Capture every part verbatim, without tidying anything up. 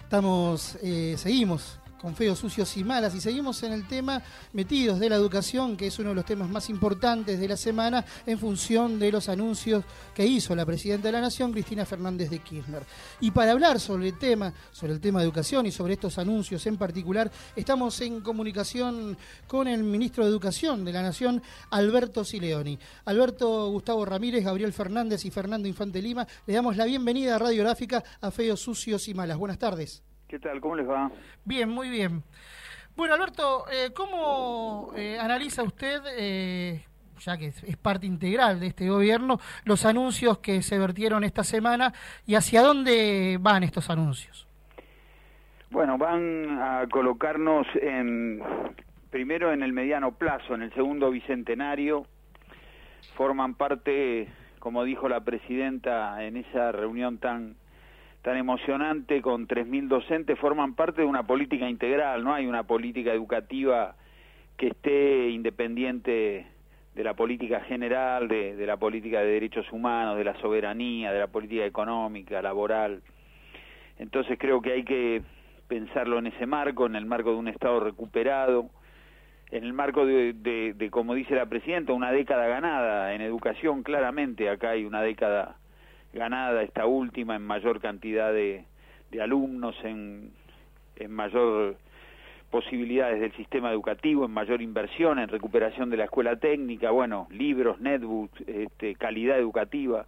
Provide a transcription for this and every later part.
Estamos, eh, seguimos con Feos, Sucios y Malas y seguimos en el tema metidos de la educación, que es uno de los temas más importantes de la semana en función de los anuncios que hizo la Presidenta de la Nación, Cristina Fernández de Kirchner. Y para hablar sobre el tema, sobre el tema de educación y sobre estos anuncios en particular, estamos en comunicación con el Ministro de Educación de la Nación, Alberto Sileoni. Alberto, Gustavo Ramírez, Gabriel Fernández y Fernando Infante Lima, le damos la bienvenida radiográfica a Feos, Sucios y Malas. Buenas tardes. ¿Qué tal? ¿Cómo les va? Bien, muy bien. Bueno, Alberto, eh, ¿cómo eh, analiza usted, eh, ya que es, es parte integral de este gobierno, los anuncios que se vertieron esta semana y hacia dónde van estos anuncios? Bueno, van a colocarnos en, primero en el mediano plazo, en el segundo bicentenario. Forman parte, como dijo la Presidenta en esa reunión tan... tan emocionante con tres mil docentes, forman parte de una política integral. No hay una política educativa que esté independiente de la política general, de, de la política de derechos humanos, de la soberanía, de la política económica, laboral. Entonces creo que hay que pensarlo en ese marco, en el marco de un Estado recuperado, en el marco de, de, de como dice la Presidenta, una década ganada en educación. Claramente acá hay una década ganada, esta última, en mayor cantidad de, de alumnos, en, en mayor posibilidades del sistema educativo, en mayor inversión, en recuperación de la escuela técnica, bueno, libros, netbooks, este, calidad educativa.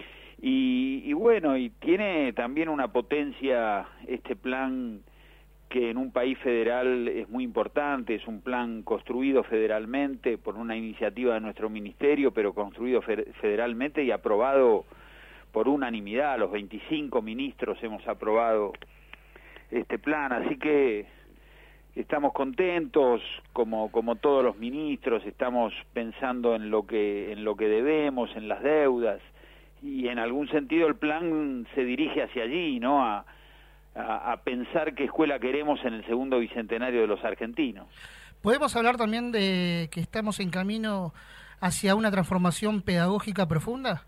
Y, y bueno, y tiene también una potencia este plan que en un país federal es muy importante, es un plan construido federalmente por una iniciativa de nuestro ministerio, pero construido federalmente y aprobado por unanimidad. Los veinticinco ministros hemos aprobado este plan, así que estamos contentos, como como todos los ministros, estamos pensando en lo que en lo que debemos, en las deudas, y en algún sentido el plan se dirige hacia allí, ¿no? A, a, a pensar qué escuela queremos en el segundo bicentenario de los argentinos. ¿Podemos hablar también de que estamos en camino hacia una transformación pedagógica profunda?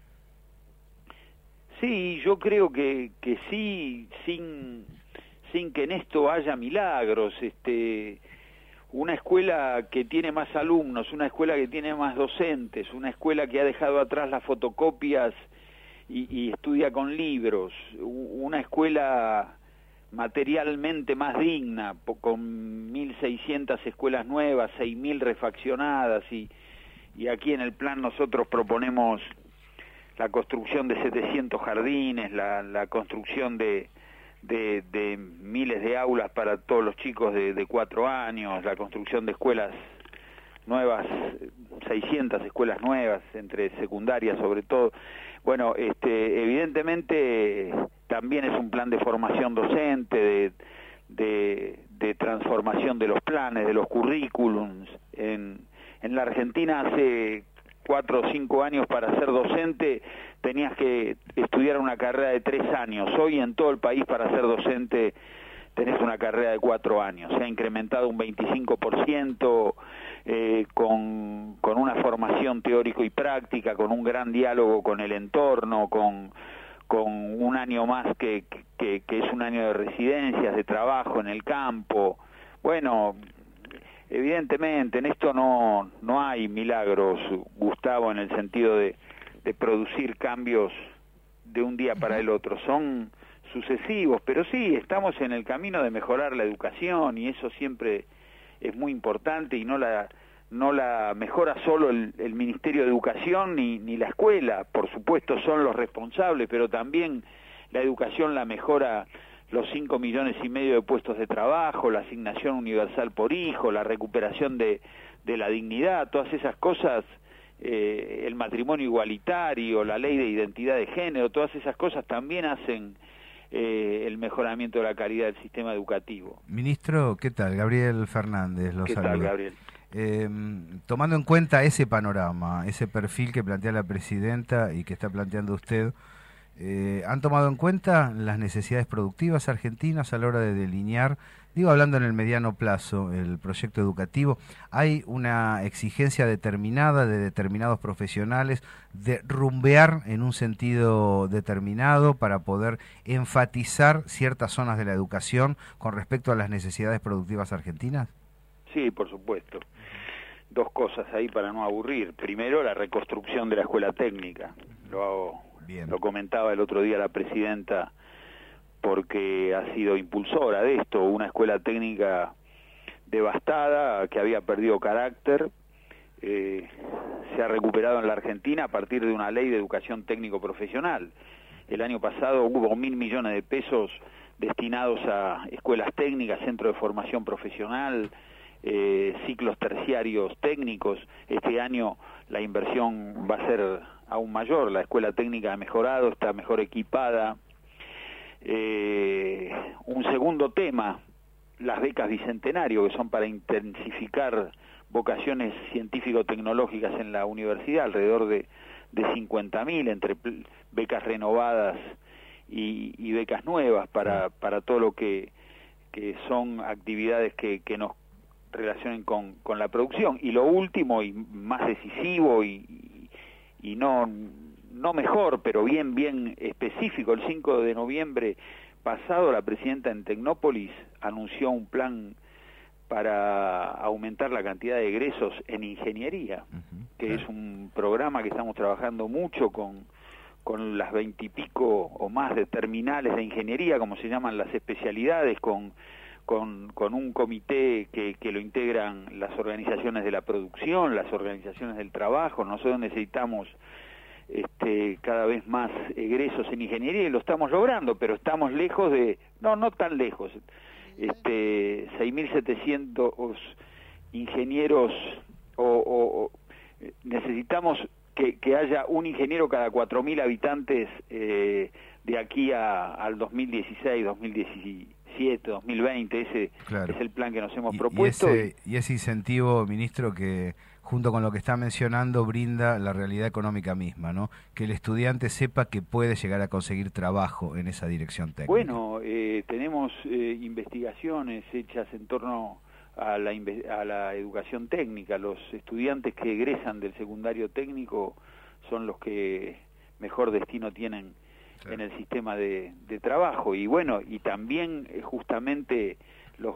Sí, yo creo que, que sí, sin, sin que en esto haya milagros. Este, una escuela que tiene más alumnos, una escuela que tiene más docentes, una escuela que ha dejado atrás las fotocopias y, y estudia con libros, una escuela materialmente más digna, con mil seiscientas escuelas nuevas, seis mil refaccionadas, y, y aquí en el plan nosotros proponemos la construcción de setecientos jardines, la, la construcción de, de, de miles de aulas para todos los chicos de, de cuatro años, la construcción de escuelas nuevas, seiscientas escuelas nuevas, entre secundarias sobre todo. Bueno, este, evidentemente también es un plan de formación docente, de, de, de transformación de los planes, de los currículums. En, en la Argentina hace cuatro o cinco años para ser docente tenías que estudiar una carrera de tres años. Hoy en todo el país para ser docente tenés una carrera de cuatro años. Se ha incrementado un veinticinco por ciento eh, con, con una formación teórico y práctica, con un gran diálogo con el entorno, con, con un año más que, que, que es un año de residencias, de trabajo en el campo. Bueno, evidentemente en esto no no hay milagros, Gustavo, en el sentido de, de producir cambios de un día para el otro. Son sucesivos, pero sí, estamos en el camino de mejorar la educación y eso siempre es muy importante, y no la no la mejora solo el, el Ministerio de Educación ni, ni la escuela. Por supuesto son los responsables, pero también la educación la mejora los cinco millones y medio de puestos de trabajo, la asignación universal por hijo, la recuperación de, de la dignidad, todas esas cosas, eh, el matrimonio igualitario, la ley de identidad de género, todas esas cosas también hacen eh, el mejoramiento de la calidad del sistema educativo. Ministro, ¿qué tal? Gabriel Fernández, los ¿Qué saludo. tal, Gabriel? Eh, tomando en cuenta ese panorama, ese perfil que plantea la Presidenta y que está planteando usted, Eh, ¿Han tomado en cuenta las necesidades productivas argentinas a la hora de delinear, digo, hablando en el mediano plazo, el proyecto educativo? ¿Hay una exigencia determinada de determinados profesionales de rumbear en un sentido determinado para poder enfatizar ciertas zonas de la educación con respecto a las necesidades productivas argentinas? Sí, por supuesto. Dos cosas ahí para no aburrir. Primero, la reconstrucción de la escuela técnica. Lo hago, Bien. Lo comentaba el otro día la presidenta, porque ha sido impulsora de esto, una escuela técnica devastada, que había perdido carácter, eh, se ha recuperado en la Argentina a partir de una ley de educación técnico-profesional. El año pasado hubo mil millones de pesos destinados a escuelas técnicas, centros de formación profesional, eh, ciclos terciarios técnicos. Este año la inversión va a ser aún mayor, la escuela técnica ha mejorado, está mejor equipada. Eh, un segundo tema, las becas Bicentenario, que son para intensificar vocaciones científico-tecnológicas en la universidad, alrededor de, de cincuenta mil, entre becas renovadas y, y becas nuevas para, para todo lo que, que son actividades que, que nos relacionen con, con la producción. Y lo último y más decisivo y, y no... no mejor, pero bien, bien específico, el cinco de noviembre pasado la presidenta en Tecnópolis anunció un plan para aumentar la cantidad de egresos en ingeniería, uh-huh, que claro. Es un programa que estamos trabajando mucho con, con las veintipico o más de terminales de ingeniería, como se llaman las especialidades, con, con, con un comité que, que lo integran las organizaciones de la producción, las organizaciones del trabajo. Nosotros necesitamos Este, cada vez más egresos en ingeniería y lo estamos logrando, pero estamos lejos de, no, no tan lejos, este, seis mil setecientos ingenieros, o, o, o necesitamos que, que haya un ingeniero cada cuatro mil habitantes eh, de aquí a, al dos mil dieciséis, dos mil diecisiete, dos mil veinte, ese claro. Es el plan que nos hemos y, propuesto. Y ese, y ese incentivo, ministro, que junto con lo que está mencionando, brinda la realidad económica misma, ¿no? Que el estudiante sepa que puede llegar a conseguir trabajo en esa dirección técnica. Bueno, eh, tenemos eh, investigaciones hechas en torno a la, a la educación técnica. Los estudiantes que egresan del secundario técnico son los que mejor destino tienen sí. en el sistema de, de trabajo. Y bueno, y también eh, justamente los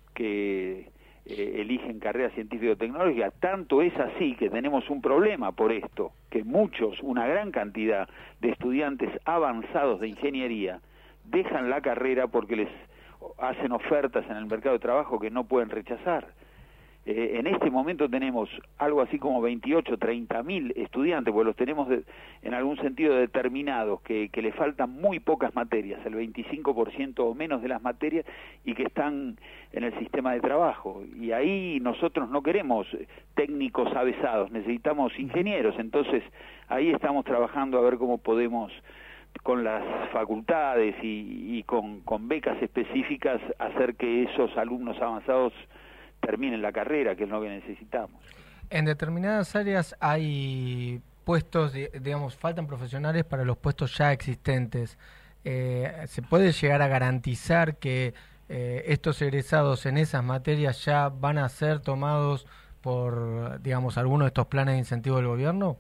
que Eh, eligen carreras científico-tecnológicas. Tanto es así que tenemos un problema por esto, que muchos, una gran cantidad de estudiantes avanzados de ingeniería dejan la carrera porque les hacen ofertas en el mercado de trabajo que no pueden rechazar. Eh, en este momento tenemos algo así como veintiocho, treinta mil estudiantes, porque los tenemos de, en algún sentido determinados, que, que le faltan muy pocas materias, el veinticinco por ciento o menos de las materias, y que están en el sistema de trabajo. Y ahí nosotros no queremos técnicos avesados, necesitamos ingenieros. Entonces ahí estamos trabajando a ver cómo podemos, con las facultades y, y con, con becas específicas, hacer que esos alumnos avanzados terminen la carrera, que es lo que necesitamos. En determinadas áreas hay puestos, digamos, faltan profesionales para los puestos ya existentes. Eh, ¿Se puede llegar a garantizar que eh, estos egresados en esas materias ya van a ser tomados por, digamos, alguno de estos planes de incentivo del gobierno?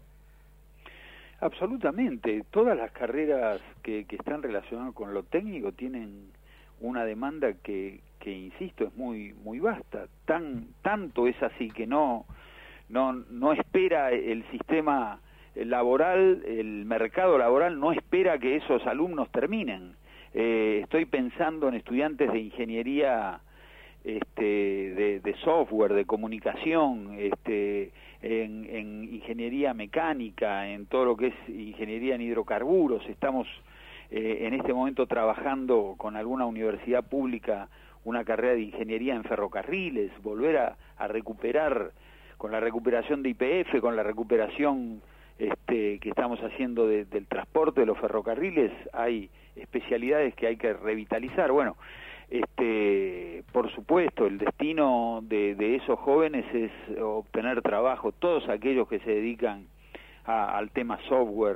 Absolutamente. Todas las carreras que, que están relacionadas con lo técnico tienen una demanda que, que insisto, es muy muy vasta. Tan tanto es así que no no no espera el sistema laboral, el mercado laboral no espera que esos alumnos terminen. Eh, estoy pensando en estudiantes de ingeniería, este, de, de software, de comunicación, este, en, en ingeniería mecánica, en todo lo que es ingeniería en hidrocarburos. Estamos eh, en este momento trabajando con alguna universidad pública una carrera de ingeniería en ferrocarriles, volver a, a recuperar, con la recuperación de Y P F, con la recuperación este, que estamos haciendo de, del transporte de los ferrocarriles, hay especialidades que hay que revitalizar. Bueno, este, por supuesto, el destino de, de esos jóvenes es obtener trabajo. Todos aquellos que se dedican a, al tema software,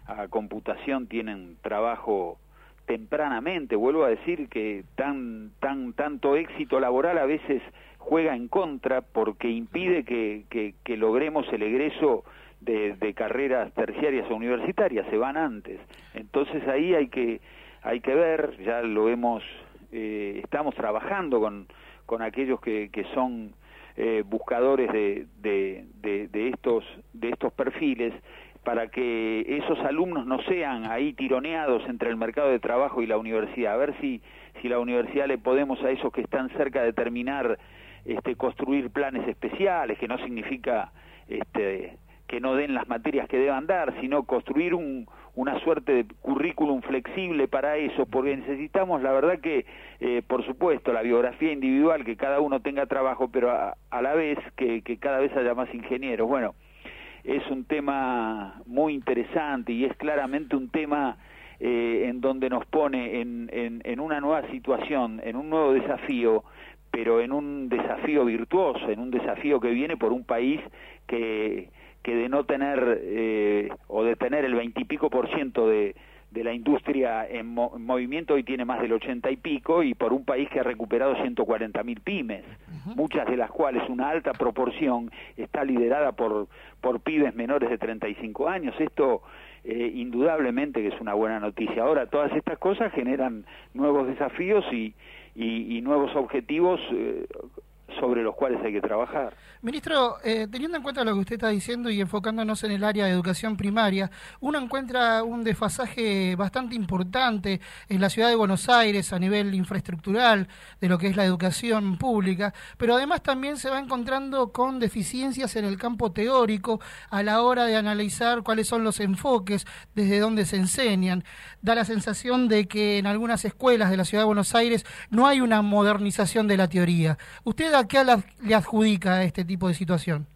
a computación tienen trabajo tempranamente. Vuelvo a decir que tan tan tanto éxito laboral a veces juega en contra porque impide que, que, que logremos el egreso de, de carreras terciarias o universitarias, se van antes. Entonces ahí hay que hay que ver, ya lo hemos eh, estamos trabajando con con aquellos que, que son eh, buscadores de, de, de, de estos de estos perfiles, para que esos alumnos no sean ahí tironeados entre el mercado de trabajo y la universidad. A ver si si la universidad le podemos a esos que están cerca de terminar este construir planes especiales, que no significa este que no den las materias que deban dar, sino construir un, una suerte de currículum flexible para eso, porque necesitamos, la verdad que, eh, por supuesto, la biografía individual, que cada uno tenga trabajo, pero a, a la vez que, que cada vez haya más ingenieros. Bueno, es un tema muy interesante y es claramente un tema eh, en donde nos pone en, en, en una nueva situación, en un nuevo desafío, pero en un desafío virtuoso, en un desafío que viene por un país que, que de no tener eh, o de tener el veintipico por ciento de, de la industria en, mo en movimiento, hoy tiene más del ochenta y pico, y por un país que ha recuperado ciento cuarenta mil pymes, uh-huh. muchas de las cuales una alta proporción está liderada por, por pibes menores de treinta y cinco años. Esto eh, indudablemente que es una buena noticia. Ahora, todas estas cosas generan nuevos desafíos y, y, y nuevos objetivos eh, sobre los cuales hay que trabajar. Ministro, eh, teniendo en cuenta lo que usted está diciendo y enfocándonos en el área de educación primaria, uno encuentra un desfasaje bastante importante en la ciudad de Buenos Aires a nivel infraestructural de lo que es la educación pública, pero además también se va encontrando con deficiencias en el campo teórico a la hora de analizar cuáles son los enfoques, desde dónde se enseñan. Da la sensación de que en algunas escuelas de la ciudad de Buenos Aires no hay una modernización de la teoría. ¿Usted a qué le adjudica este tipo de situación?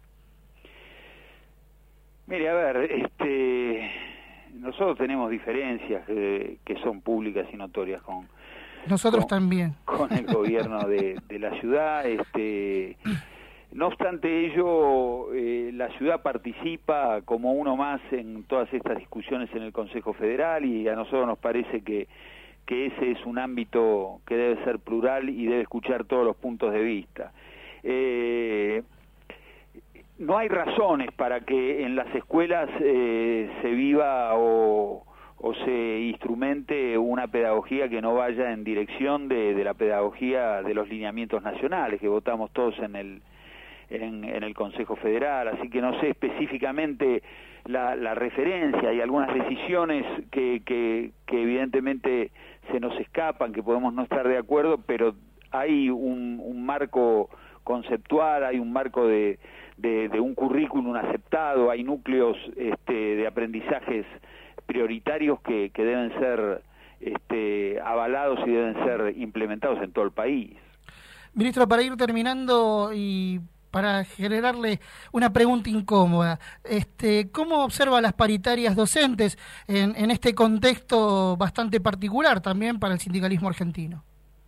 Mire, a ver, este, nosotros tenemos diferencias eh, que son públicas y notorias con nosotros con, también con el gobierno de, de la ciudad. Este, no obstante ello, eh, la ciudad participa como uno más en todas estas discusiones en el Consejo Federal, y a nosotros nos parece que que ese es un ámbito que debe ser plural y debe escuchar todos los puntos de vista. Eh, no hay razones para que en las escuelas eh, se viva o, o se instrumente una pedagogía que no vaya en dirección de, de la pedagogía de los lineamientos nacionales que votamos todos en el en, en el Consejo Federal, así que no sé específicamente la, la referencia. Hay algunas decisiones que, que, que evidentemente se nos escapan, que podemos no estar de acuerdo, pero hay un, un marco conceptual, hay un marco de, de, de un currículum aceptado, hay núcleos este, de aprendizajes prioritarios que, que deben ser este, avalados y deben ser implementados en todo el país. Ministro, para ir terminando y para generarle una pregunta incómoda, este, ¿cómo observa las paritarias docentes en, en este contexto bastante particular también para el sindicalismo argentino?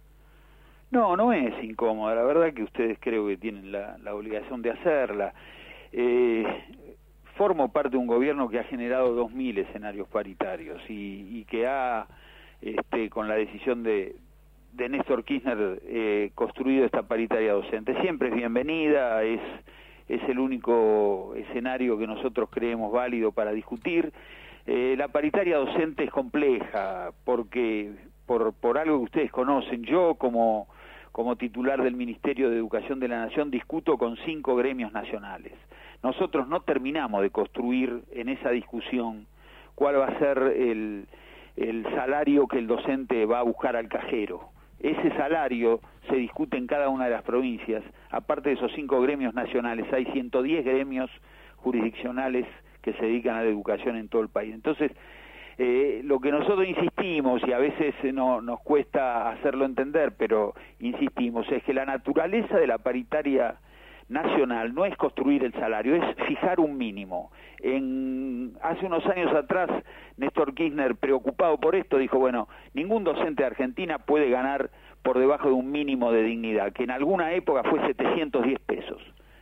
No, no es incómoda, la verdad que ustedes creo que tienen la, la obligación de hacerla. Eh, formo parte de un gobierno que ha generado dos mil escenarios paritarios y, y que ha, este, con la decisión de de Néstor Kirchner, eh, construido esta paritaria docente. Siempre es bienvenida, es, es el único escenario que nosotros creemos válido para discutir. Eh, la paritaria docente es compleja, porque por, por algo que ustedes conocen, yo como, como titular del Ministerio de Educación de la Nación discuto con cinco gremios nacionales. Nosotros no terminamos de construir en esa discusión cuál va a ser el, el salario que el docente va a buscar al cajero. Ese salario se discute en cada una de las provincias. Aparte de esos cinco gremios nacionales, hay ciento diez gremios jurisdiccionales que se dedican a la educación en todo el país. Entonces, eh, lo que nosotros insistimos, y a veces no, nos cuesta hacerlo entender, pero insistimos, es que la naturaleza de la paritaria nacional no es construir el salario, es fijar un mínimo. En, hace unos años atrás, Néstor Kirchner, preocupado por esto, dijo, bueno, ningún docente de Argentina puede ganar por debajo de un mínimo de dignidad, que en alguna época fue setecientos diez pesos.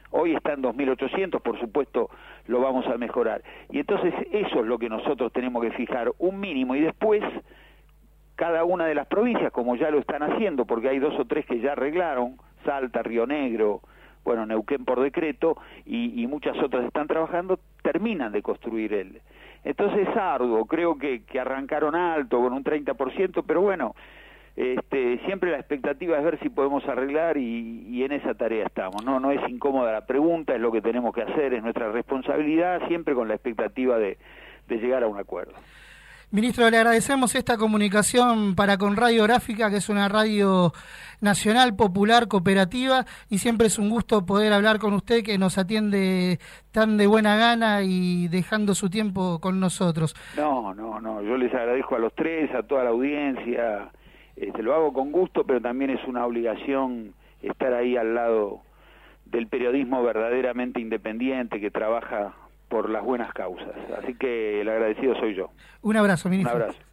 Hoy está en dos mil ochocientos, por supuesto lo vamos a mejorar. Y entonces eso es lo que nosotros tenemos que fijar, un mínimo, y después cada una de las provincias, como ya lo están haciendo, porque hay dos o tres que ya arreglaron, Salta, Río Negro, bueno, Neuquén por decreto, y, y muchas otras están trabajando, terminan de construir el... Entonces es arduo, creo que, que arrancaron alto, con un treinta por ciento, pero bueno, este, siempre la expectativa es ver si podemos arreglar y, y en esa tarea estamos. No, no es incómoda la pregunta, es lo que tenemos que hacer, es nuestra responsabilidad, siempre con la expectativa de, de llegar a un acuerdo. Ministro, le agradecemos esta comunicación para con Radio Gráfica, que es una radio nacional, popular, cooperativa, y siempre es un gusto poder hablar con usted, que nos atiende tan de buena gana y dejando su tiempo con nosotros. No, no, no, yo les agradezco a los tres, a toda la audiencia, este, lo hago con gusto, pero también es una obligación estar ahí al lado del periodismo verdaderamente independiente que trabaja por las buenas causas. Así que el agradecido soy yo. Un abrazo, ministro. Un abrazo.